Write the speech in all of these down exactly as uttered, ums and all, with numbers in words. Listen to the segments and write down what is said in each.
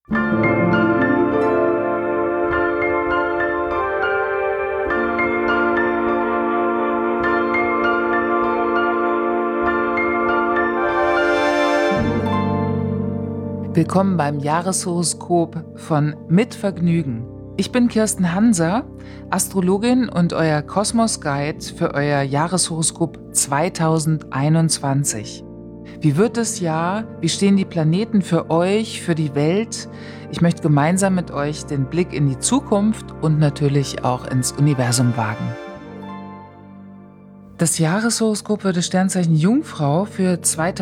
Willkommen beim Jahreshoroskop von Mit Vergnügen. Ich bin Kirsten Hanser, Astrologin und euer Kosmos-Guide für euer Jahreshoroskop zweitausendeinundzwanzig. Wie wird das Jahr? Wie stehen die Planeten für euch, für die Welt? Ich möchte gemeinsam mit euch den Blick in die Zukunft und natürlich auch ins Universum wagen. Das Jahreshoroskop für das Sternzeichen Jungfrau für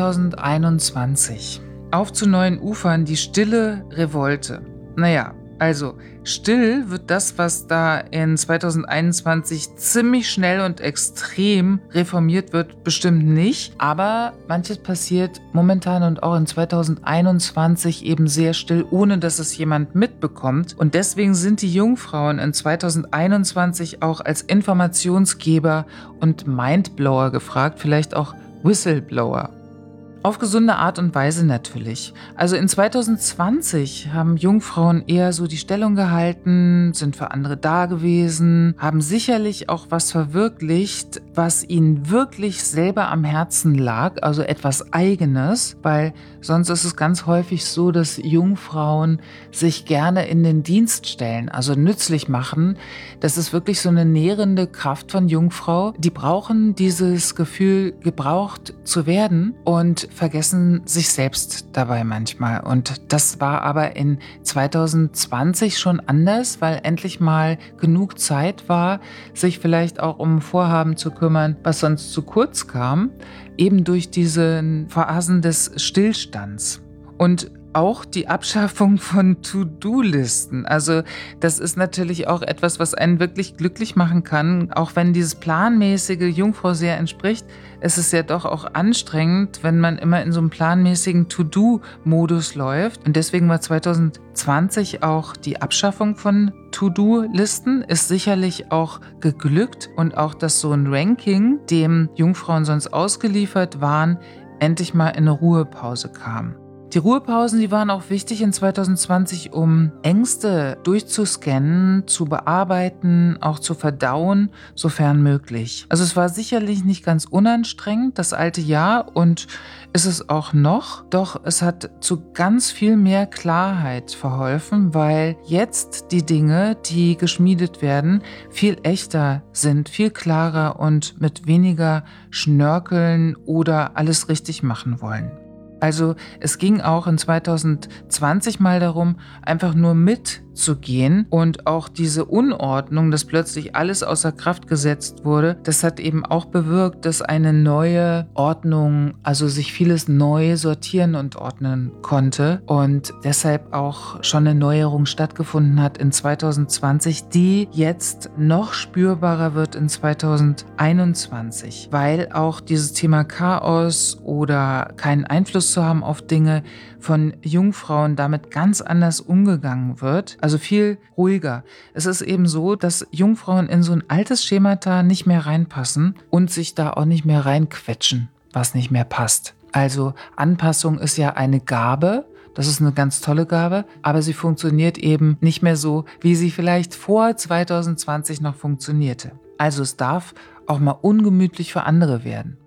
zweitausendeinundzwanzig. Auf zu neuen Ufern, die stille Revolte. Naja, also still wird das, was da in zweitausendeinundzwanzig ziemlich schnell und extrem reformiert wird, bestimmt nicht. Aber manches passiert momentan und auch in zweitausendeinundzwanzig eben sehr still, ohne dass es jemand mitbekommt. Und deswegen sind die Jungfrauen in zweitausendeinundzwanzig auch als Informationsgeber und Mindblower gefragt, vielleicht auch Whistleblower. Auf gesunde Art und Weise natürlich. Also in zweitausendzwanzig haben Jungfrauen eher so die Stellung gehalten, sind für andere da gewesen, haben sicherlich auch was verwirklicht, was ihnen wirklich selber am Herzen lag, also etwas Eigenes, weil sonst ist es ganz häufig so, dass Jungfrauen sich gerne in den Dienst stellen, also nützlich machen. Das ist wirklich so eine nährende Kraft von Jungfrau. Die brauchen dieses Gefühl, gebraucht zu werden und vergessen sich selbst dabei manchmal. Und das war aber in zweitausendzwanzig schon anders, weil endlich mal genug Zeit war, sich vielleicht auch um Vorhaben zu kümmern, was sonst zu kurz kam, eben durch diese Phasen des Stillstands. Und auch die Abschaffung von To-Do-Listen. Also das ist natürlich auch etwas, was einen wirklich glücklich machen kann. Auch wenn dieses planmäßige Jungfrau sehr entspricht, ist es ja doch auch anstrengend, wenn man immer in so einem planmäßigen To-Do-Modus läuft. Und deswegen war zweitausendzwanzig auch die Abschaffung von To-Do-Listen, ist sicherlich auch geglückt. Und auch, dass so ein Ranking, dem Jungfrauen sonst ausgeliefert waren, endlich mal in eine Ruhepause kam. Die Ruhepausen, die waren auch wichtig in zweitausendzwanzig, um Ängste durchzuscannen, zu bearbeiten, auch zu verdauen, sofern möglich. Also es war sicherlich nicht ganz unanstrengend, das alte Jahr, und ist es auch noch. Doch es hat zu ganz viel mehr Klarheit verholfen, weil jetzt die Dinge, die geschmiedet werden, viel echter sind, viel klarer und mit weniger Schnörkeln oder alles richtig machen wollen. Also es ging auch in zweitausendzwanzig mal darum, einfach nur mitzugehen, und auch diese Unordnung, dass plötzlich alles außer Kraft gesetzt wurde, das hat eben auch bewirkt, dass eine neue Ordnung, also sich vieles neu sortieren und ordnen konnte, und deshalb auch schon eine Neuerung stattgefunden hat in zweitausendzwanzig, die jetzt noch spürbarer wird in zweitausendeinundzwanzig, weil auch dieses Thema Chaos oder keinen Einfluss zu haben auf Dinge von Jungfrauen damit ganz anders umgegangen wird, also viel ruhiger. Es ist eben so, dass Jungfrauen in so ein altes Schemata nicht mehr reinpassen und sich da auch nicht mehr reinquetschen, was nicht mehr passt. Also Anpassung ist ja eine Gabe, das ist eine ganz tolle Gabe, aber sie funktioniert eben nicht mehr so, wie sie vielleicht vor zweitausendzwanzig noch funktionierte. Also es darf auch mal ungemütlich für andere werden.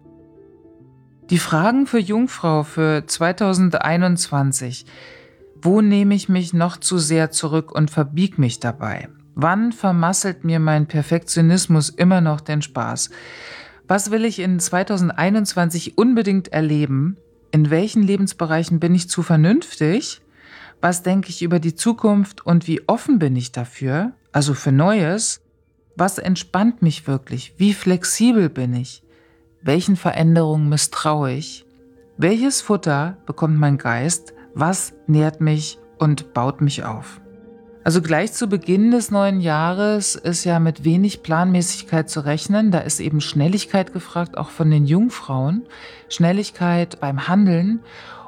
Die Fragen für Jungfrau für zweitausendeinundzwanzig. Wo nehme ich mich noch zu sehr zurück und verbieg mich dabei? Wann vermasselt mir mein Perfektionismus immer noch den Spaß? Was will ich in zweitausendeinundzwanzig unbedingt erleben? In welchen Lebensbereichen bin ich zu vernünftig? Was denke ich über die Zukunft und wie offen bin ich dafür? Also für Neues? Was entspannt mich wirklich? Wie flexibel bin ich? Welchen Veränderungen misstraue ich? Welches Futter bekommt mein Geist? Was nährt mich und baut mich auf? Also gleich zu Beginn des neuen Jahres ist ja mit wenig Planmäßigkeit zu rechnen. Da ist eben Schnelligkeit gefragt, auch von den Jungfrauen. Schnelligkeit beim Handeln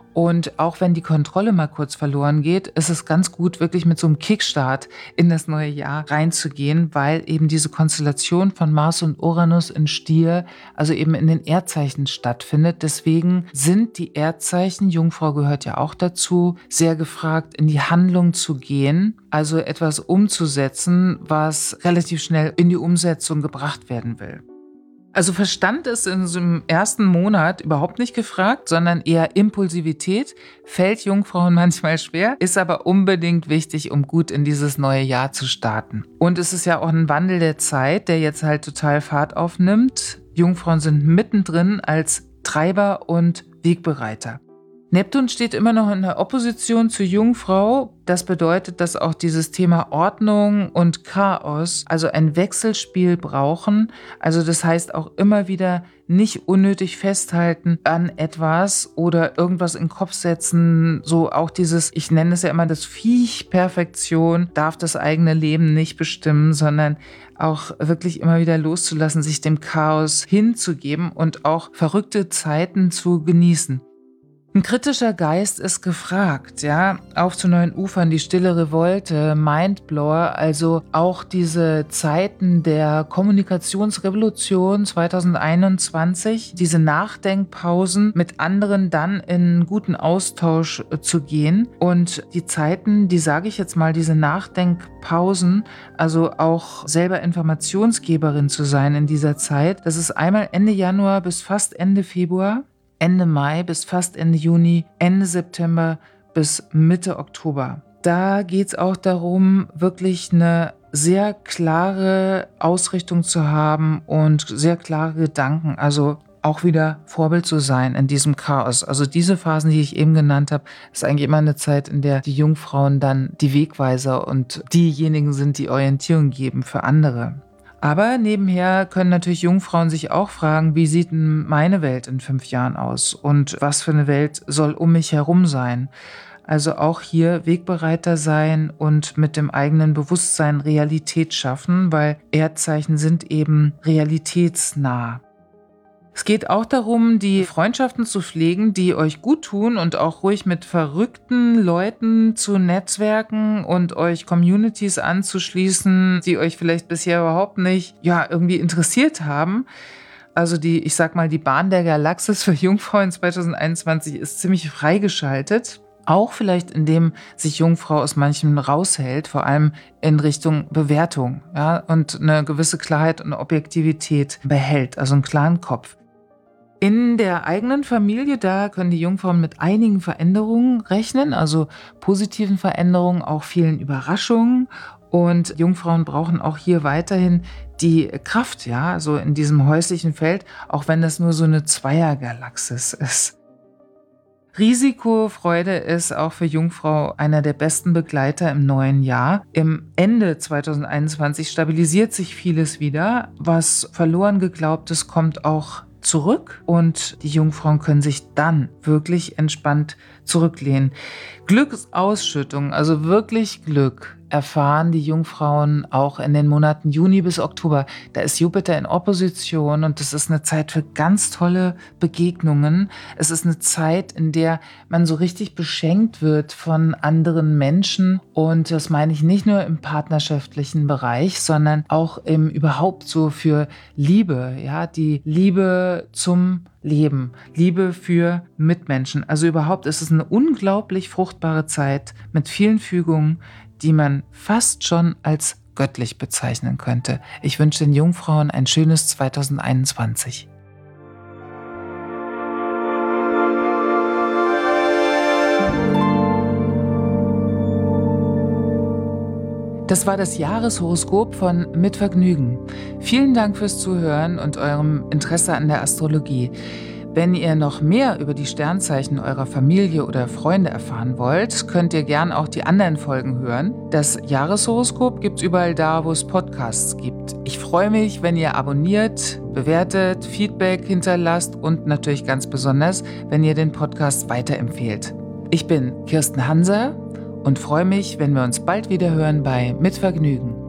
Und auch wenn die Kontrolle mal kurz verloren geht, ist es ganz gut, wirklich mit so einem Kickstart in das neue Jahr reinzugehen, weil eben diese Konstellation von Mars und Uranus in Stier, also eben in den Erdzeichen stattfindet. Deswegen sind die Erdzeichen, Jungfrau gehört ja auch dazu, sehr gefragt, in die Handlung zu gehen, also etwas umzusetzen, was relativ schnell in die Umsetzung gebracht werden will. Also Verstand ist in so einem ersten Monat überhaupt nicht gefragt, sondern eher Impulsivität, fällt Jungfrauen manchmal schwer, ist aber unbedingt wichtig, um gut in dieses neue Jahr zu starten. Und es ist ja auch ein Wandel der Zeit, der jetzt halt total Fahrt aufnimmt. Jungfrauen sind mittendrin als Treiber und Wegbereiter. Neptun steht immer noch in der Opposition zur Jungfrau. Das bedeutet, dass auch dieses Thema Ordnung und Chaos, also ein Wechselspiel brauchen. Also das heißt auch immer wieder nicht unnötig festhalten an etwas oder irgendwas in den Kopf setzen. So auch dieses, ich nenne es ja immer das Viech Perfektion, darf das eigene Leben nicht bestimmen, sondern auch wirklich immer wieder loszulassen, sich dem Chaos hinzugeben und auch verrückte Zeiten zu genießen. Ein kritischer Geist ist gefragt, ja, auf zu neuen Ufern, die stille Revolte, Mindblower, also auch diese Zeiten der Kommunikationsrevolution zwanzig einundzwanzig, diese Nachdenkpausen mit anderen dann in guten Austausch zu gehen und die Zeiten, die sage ich jetzt mal, diese Nachdenkpausen, also auch selber Informationsgeberin zu sein in dieser Zeit, das ist einmal Ende Januar bis fast Ende Februar, Ende Mai bis fast Ende Juni, Ende September bis Mitte Oktober. Da geht es auch darum, wirklich eine sehr klare Ausrichtung zu haben und sehr klare Gedanken, also auch wieder Vorbild zu sein in diesem Chaos. Also diese Phasen, die ich eben genannt habe, ist eigentlich immer eine Zeit, in der die Jungfrauen dann die Wegweiser und diejenigen sind, die Orientierung geben für andere. Aber nebenher können natürlich Jungfrauen sich auch fragen, wie sieht denn meine Welt in fünf Jahren aus und was für eine Welt soll um mich herum sein? Also auch hier Wegbereiter sein und mit dem eigenen Bewusstsein Realität schaffen, weil Erdzeichen sind eben realitätsnah. Es geht auch darum, die Freundschaften zu pflegen, die euch gut tun und auch ruhig mit verrückten Leuten zu netzwerken und euch Communities anzuschließen, die euch vielleicht bisher überhaupt nicht, ja, irgendwie interessiert haben. Also die, ich sag mal, die Bahn der Galaxis für Jungfrauen zwanzig einundzwanzig ist ziemlich freigeschaltet. Auch vielleicht, indem sich Jungfrau aus manchem raushält, vor allem in Richtung Bewertung, ja, und eine gewisse Klarheit und Objektivität behält, also einen klaren Kopf. In der eigenen Familie, da können die Jungfrauen mit einigen Veränderungen rechnen, also positiven Veränderungen, auch vielen Überraschungen. Und Jungfrauen brauchen auch hier weiterhin die Kraft, ja, so in diesem häuslichen Feld, auch wenn das nur so eine Zweiergalaxis ist. Risikofreude ist auch für Jungfrau einer der besten Begleiter im neuen Jahr. Im Ende zwanzig einundzwanzig stabilisiert sich vieles wieder. Was verloren geglaubtes kommt auch zurück und die Jungfrauen können sich dann wirklich entspannt zurücklehnen. Glücksausschüttung, also wirklich Glück, erfahren die Jungfrauen auch in den Monaten Juni bis Oktober. Da ist Jupiter in Opposition und das ist eine Zeit für ganz tolle Begegnungen. Es ist eine Zeit, in der man so richtig beschenkt wird von anderen Menschen und das meine ich nicht nur im partnerschaftlichen Bereich, sondern auch im überhaupt so für Liebe, ja, die Liebe zum Leben, Liebe für Mitmenschen. Also überhaupt ist es eine unglaublich fruchtbare Zeit mit vielen Fügungen, die man fast schon als göttlich bezeichnen könnte. Ich wünsche den Jungfrauen ein schönes zwanzig einundzwanzig. Das war das Jahreshoroskop von Mit Vergnügen. Vielen Dank fürs Zuhören und eurem Interesse an der Astrologie. Wenn ihr noch mehr über die Sternzeichen eurer Familie oder Freunde erfahren wollt, könnt ihr gern auch die anderen Folgen hören. Das Jahreshoroskop gibt's überall da, wo es Podcasts gibt. Ich freue mich, wenn ihr abonniert, bewertet, Feedback hinterlasst und natürlich ganz besonders, wenn ihr den Podcast weiterempfehlt. Ich bin Kirsten Hanser und freue mich, wenn wir uns bald wieder hören bei Mit Vergnügen.